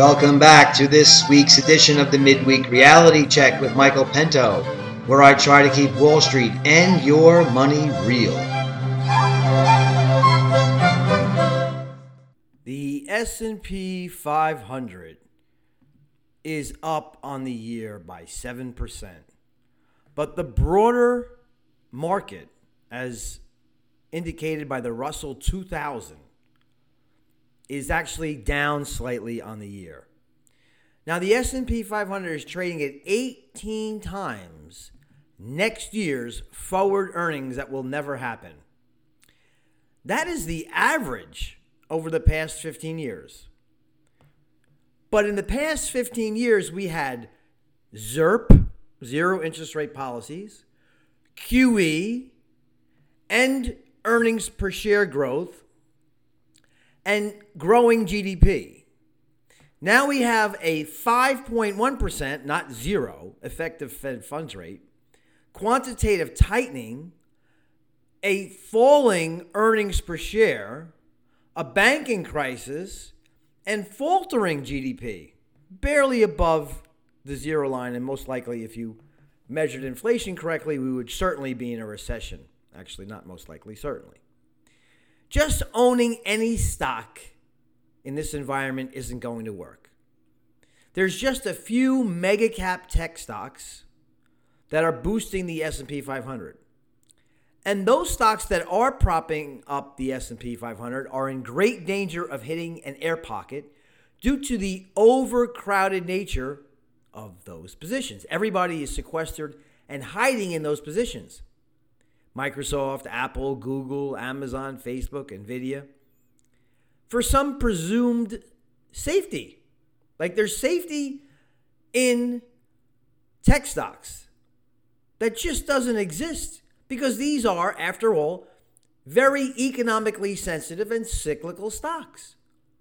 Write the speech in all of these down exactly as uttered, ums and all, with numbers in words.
Welcome back to this week's edition of the Midweek Reality Check with Michael Pento, where I try to keep Wall Street and your money real. The S and P five hundred is up on the year by seven percent. But the broader market, as indicated by the Russell two thousand, is actually down slightly on the year. Now, the S and P five hundred is trading at eighteen times next year's forward earnings that will never happen. That is the average over the past fifteen years. But in the past fifteen years, we had ZIRP, zero interest rate policies, Q E, and earnings per share growth, and growing G D P. Now we have a five point one percent, not zero, effective Fed funds rate, quantitative tightening, a falling earnings per share, a banking crisis, and faltering G D P, barely above the zero line, and most likely if you measured inflation correctly, we would certainly be in a recession. Actually, not most likely, certainly. Just owning any stock in this environment isn't going to work. There's just a few mega cap tech stocks that are boosting the S and P five hundred. And those stocks that are propping up the S and P five hundred are in great danger of hitting an air pocket due to the overcrowded nature of those positions. Everybody is sequestered and hiding in those positions. Microsoft, Apple, Google, Amazon, Facebook, Nvidia, for some presumed safety. Like there's safety in tech stocks that just doesn't exist because these are, after all, very economically sensitive and cyclical stocks.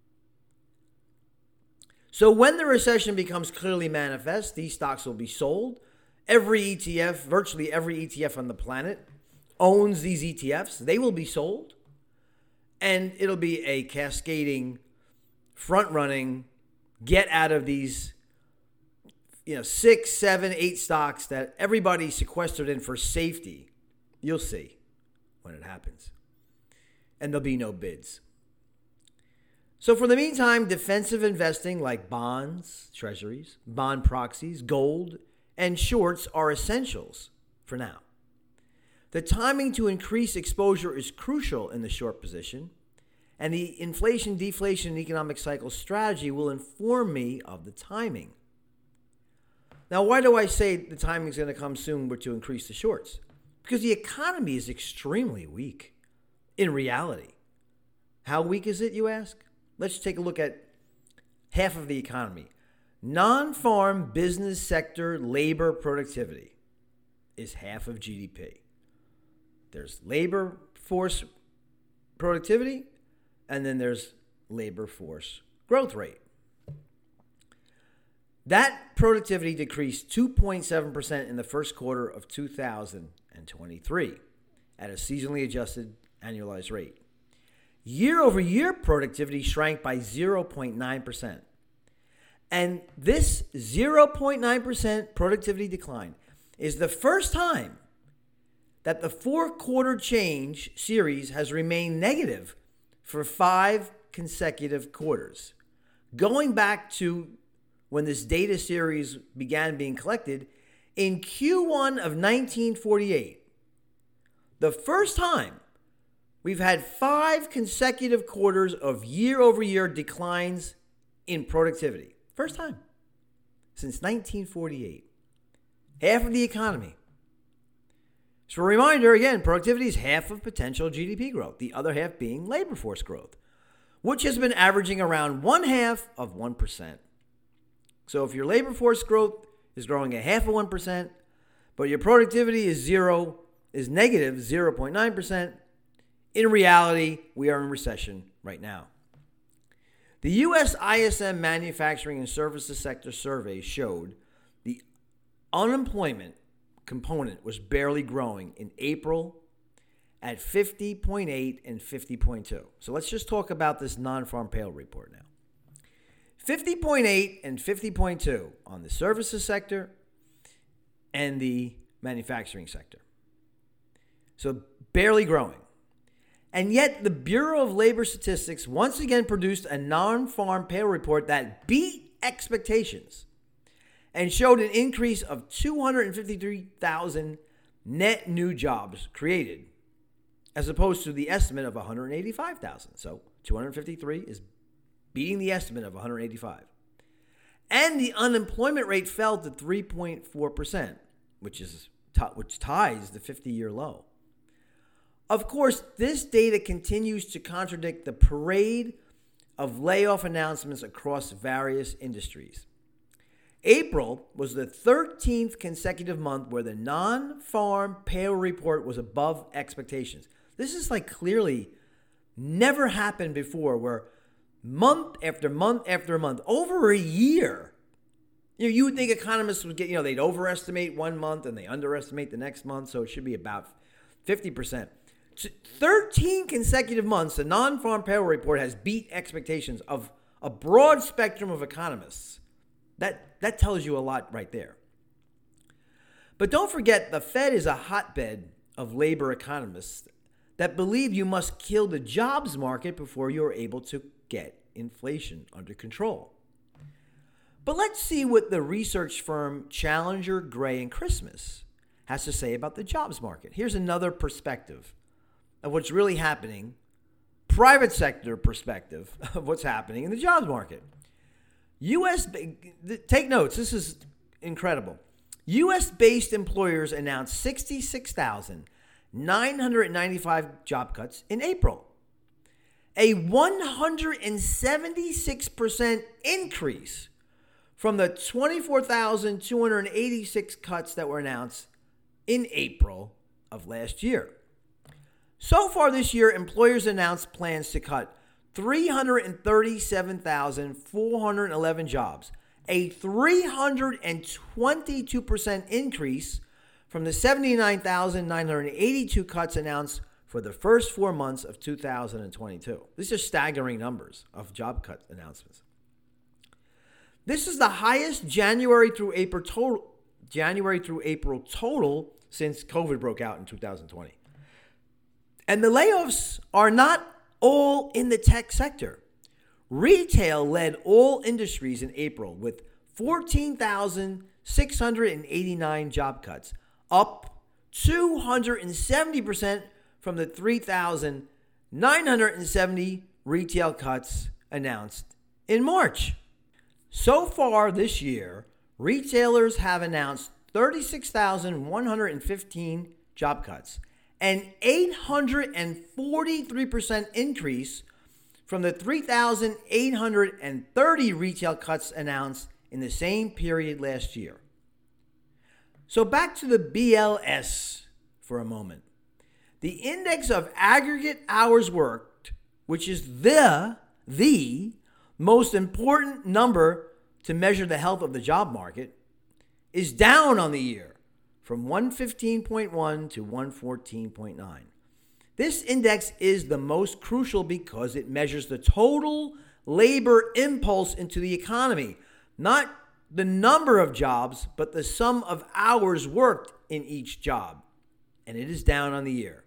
So when the recession becomes clearly manifest, these stocks will be sold. Every E T F, virtually every E T F on the planet, owns these E T Fs. They will be sold. And it'll be a cascading, front-running, get out of these, you know, six, seven, eight stocks that everybody's sequestered in for safety. You'll see when it happens. And there'll be no bids. So for the meantime, defensive investing like bonds, treasuries, bond proxies, gold, and shorts are essentials for now. The timing to increase exposure is crucial in the short position, and the inflation, deflation, and economic cycle strategy will inform me of the timing. Now, why do I say the timing is going to come soon to increase the shorts? Because the economy is extremely weak in reality. How weak is it, you ask? Let's take a look at half of the economy. Non-farm business sector labor productivity is half of G D P. There's labor force productivity, and then there's labor force growth rate. That productivity decreased two point seven percent in the first quarter of two thousand twenty-three at a seasonally adjusted annualized rate. Year-over-year productivity shrank by zero point nine percent. And this zero point nine percent productivity decline is the first time that the four-quarter change series has remained negative for five consecutive quarters. Going back to when this data series began being collected in Q one of nineteen forty-eight, the first time we've had five consecutive quarters of year-over-year declines in productivity. First time since nineteen forty-eight. Half of the economy. So a reminder, again, productivity is half of potential G D P growth, the other half being labor force growth, which has been averaging around one half of one percent. So if your labor force growth is growing at half of one percent, but your productivity is zero, is negative zero point nine percent, in reality, we are in recession right now. The U S I S M Manufacturing and Services Sector Survey showed the unemployment component was barely growing in April at fifty point eight and fifty point two. So let's just talk about this non-farm payroll report now. fifty point eight and fifty point two on the services sector and the manufacturing sector. So barely growing. And yet the Bureau of Labor Statistics once again produced a non-farm payroll report that beat expectations and showed an increase of two hundred fifty-three thousand net new jobs created, as opposed to the estimate of one hundred eighty-five thousand. So two hundred fifty-three is beating the estimate of one hundred eighty-five. And the unemployment rate fell to three point four percent, which is which ties the fifty-year low. Of course, this data continues to contradict the parade of layoff announcements across various industries. April was the thirteenth consecutive month where the non-farm payroll report was above expectations. This is like clearly never happened before, where month after month after month, over a year, you know, you would think economists would get, you know, they'd overestimate one month and they underestimate the next month, so it should be about fifty percent. thirteen consecutive months, the non-farm payroll report has beat expectations of a broad spectrum of economists. That, that tells you a lot right there. But don't forget, the Fed is a hotbed of labor economists that believe you must kill the jobs market before you're able to get inflation under control. But let's see what the research firm Challenger, Gray, and Christmas has to say about the jobs market. Here's another perspective of what's really happening, private sector perspective of what's happening in the jobs market. U S, take notes, this is incredible. U S-based employers announced sixty-six thousand nine hundred ninety-five job cuts in April, a one hundred seventy-six percent increase from the twenty-four thousand two hundred eighty-six cuts that were announced in April of last year. So far this year, employers announced plans to cut three hundred thirty-seven thousand four hundred eleven jobs, a three hundred twenty-two percent increase from the seventy-nine thousand nine hundred eighty-two cuts announced for the first four months of two thousand twenty-two. These are staggering numbers of job cut announcements. This is the highest January through April total, January through April total since COVID broke out in two thousand twenty. And the layoffs are not all in the tech sector. Retail led all industries in April with fourteen thousand six hundred eighty-nine job cuts, up two hundred seventy percent from the three thousand nine hundred seventy retail cuts announced in March. So far this year, retailers have announced thirty-six thousand one hundred fifteen job cuts, an eight hundred forty-three percent increase from the three thousand eight hundred thirty retail cuts announced in the same period last year. So back to the B L S for a moment. The index of aggregate hours worked, which is the, the most important number to measure the health of the job market, is down on the year from one fifteen point one to one fourteen point nine. This index is the most crucial because it measures the total labor impulse into the economy, not the number of jobs, but the sum of hours worked in each job. And it is down on the year.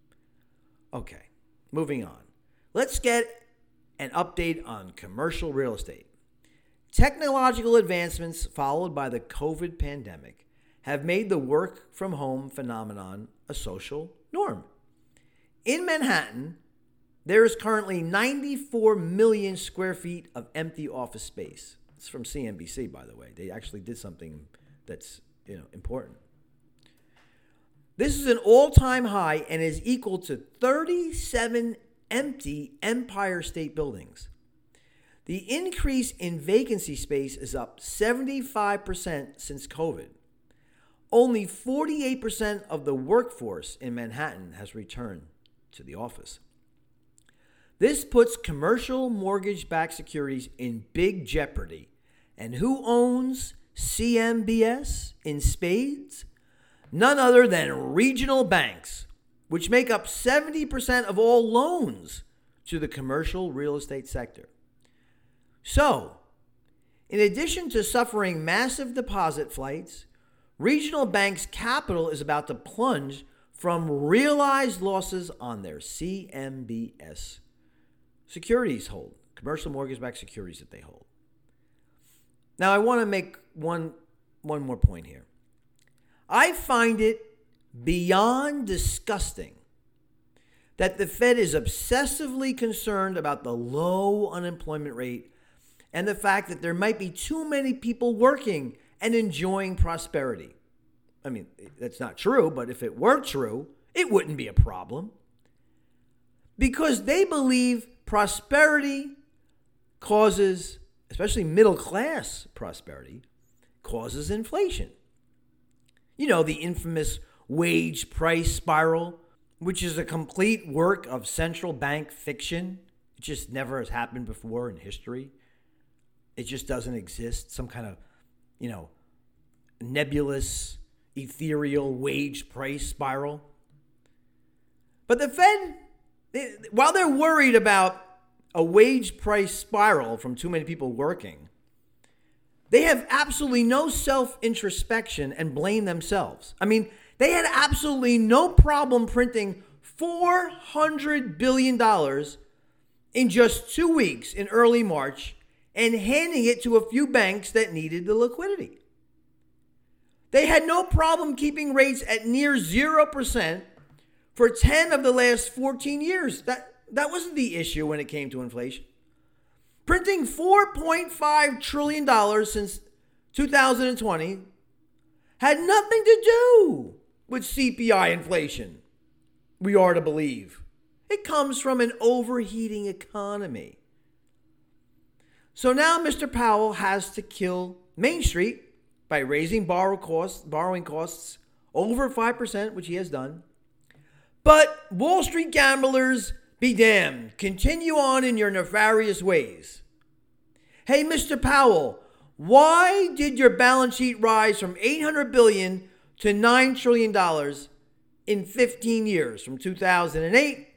Okay, moving on. Let's get an update on commercial real estate. Technological advancements followed by the COVID pandemic have made the work from home phenomenon a social norm. In Manhattan, there is currently ninety-four million square feet of empty office space. It's from C N B C, by the way. They actually did something that's, you know, important. This is an all-time high and is equal to thirty-seven empty Empire State Buildings. The increase in vacancy space is up seventy-five percent since COVID. Only forty-eight percent of the workforce in Manhattan has returned to the office. This puts commercial mortgage-backed securities in big jeopardy. And who owns C M B S in spades? None other than regional banks, which make up seventy percent of all loans to the commercial real estate sector. So, In addition to suffering massive deposit flights, regional banks' capital is about to plunge from realized losses on their C M B S securities hold, commercial mortgage-backed securities that they hold. Now, I want to make one, one more point here. I find it beyond disgusting that the Fed is obsessively concerned about the low unemployment rate and the fact that there might be too many people working and enjoying prosperity. I mean, that's not true, but if it were true, it wouldn't be a problem. Because they believe prosperity causes, especially middle class prosperity, causes inflation. You know, the infamous wage price spiral, which is a complete work of central bank fiction. It just never has happened before in history. It just doesn't exist. Some kind of, you know, nebulous, ethereal wage price spiral. But the Fed, they, while they're worried about a wage price spiral from too many people working, they have absolutely no self-introspection and blame themselves. I mean, they had absolutely no problem printing four hundred billion dollars in just two weeks in early March and handing it to a few banks that needed the liquidity. They had no problem keeping rates at near zero percent for ten of the last fourteen years. That, that wasn't the issue when it came to inflation. Printing four point five trillion dollars since two thousand twenty had nothing to do with C P I inflation, we are to believe. It comes from an overheating economy. So now Mister Powell has to kill Main Street by raising borrow costs, borrowing costs over five percent, which he has done. But Wall Street gamblers, be damned. Continue on in your nefarious ways. Hey, Mister Powell, why did your balance sheet rise from eight hundred billion dollars to nine trillion dollars in fifteen years, from two thousand eight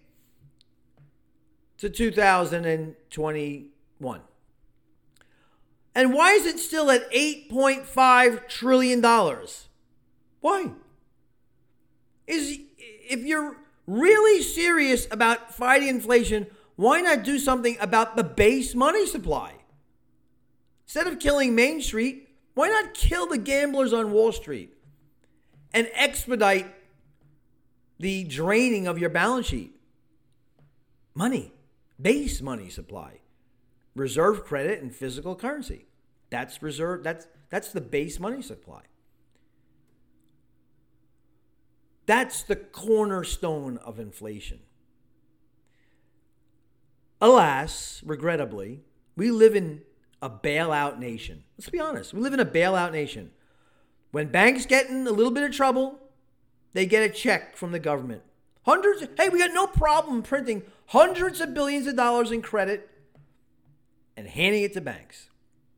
to two thousand twenty-one? And why is it still at eight point five trillion dollars? Why? Is if you're really serious about fighting inflation, why not do something about the base money supply? Instead of killing Main Street, why not kill the gamblers on Wall Street and expedite the draining of your balance sheet? Money, base money supply, reserve credit and physical currency. That's reserve. That's that's the base money supply. That's the cornerstone of inflation. Alas, regrettably, we live in a bailout nation. Let's be honest. We live in a bailout nation. When banks get in a little bit of trouble, they get a check from the government. Hundreds. Hey, we got no problem printing hundreds of billions of dollars in credit and handing it to banks.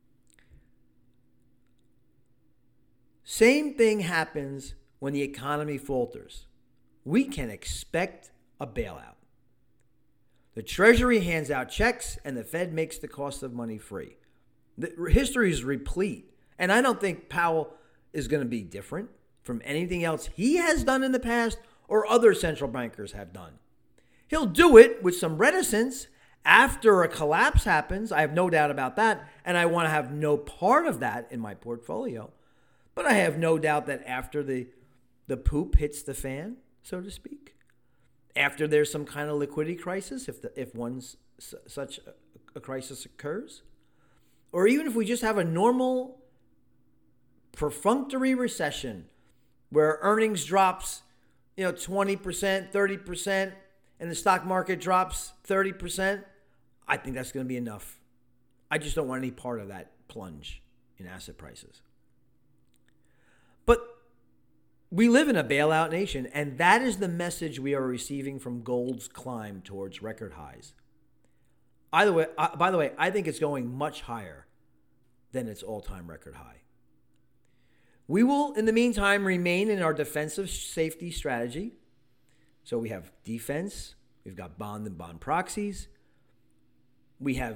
Same thing happens when the economy falters. We can expect a bailout. The Treasury hands out checks and the Fed makes the cost of money free. The history is replete. And I don't think Powell is going to be different from anything else he has done in the past or other central bankers have done. He'll do it with some reticence after a collapse happens. I have no doubt about that. And I want to have no part of that in my portfolio. But I have no doubt that after the, the poop hits the fan, so to speak, after there's some kind of liquidity crisis, if the, if one's such a, a crisis occurs, or even if we just have a normal perfunctory recession where earnings drops, you know, twenty percent, thirty percent, and the stock market drops thirty percent, I think that's going to be enough. I just don't want any part of that plunge in asset prices. But we live in a bailout nation, and that is the message we are receiving from gold's climb towards record highs. Either way, uh, by the way, I think it's going much higher than its all-time record high. We will, in the meantime, remain in our defensive safety strategy. So we have defense, we've got bond and bond proxies, we have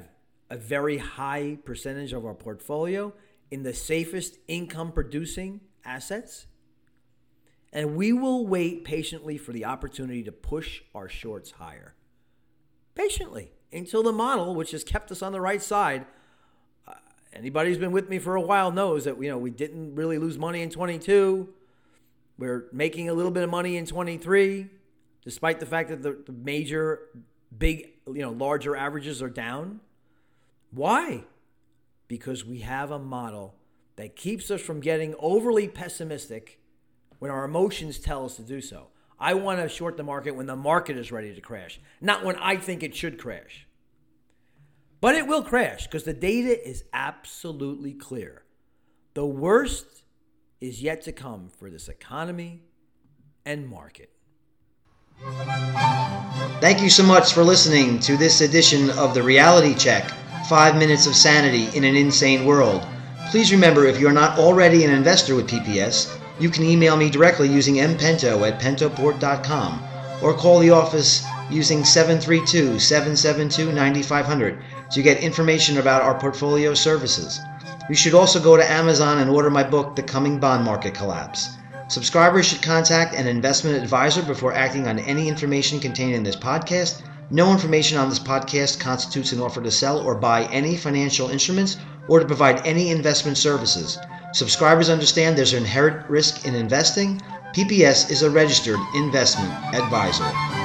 a very high percentage of our portfolio in the safest income producing assets. And we will wait patiently for the opportunity to push our shorts higher. Patiently until the model, which has kept us on the right side. Uh, anybody who's been with me for a while knows that, you know, we didn't really lose money in twenty-two. We're making a little bit of money in twenty-three, despite the fact that the, the major, big, you know, larger averages are down. Why? Because we have a model that keeps us from getting overly pessimistic when our emotions tell us to do so. I want to short the market when the market is ready to crash, not when I think it should crash. But it will crash because the data is absolutely clear. The worst is yet to come for this economy and market. Thank you so much for listening to this edition of The Reality Check, Five Minutes of Sanity in an Insane World. Please remember, if you're not already an investor with P P S, you can email me directly using mpento at pentoport dot com or call the office using seven three two, seven seven two, nine five zero zero to get information about our portfolio services. You should also go to Amazon and order my book, The Coming Bond Market Collapse. Subscribers should contact an investment advisor before acting on any information contained in this podcast. No information on this podcast constitutes an offer to sell or buy any financial instruments or to provide any investment services. Subscribers understand there's an inherent risk in investing. P P S is a registered investment advisor.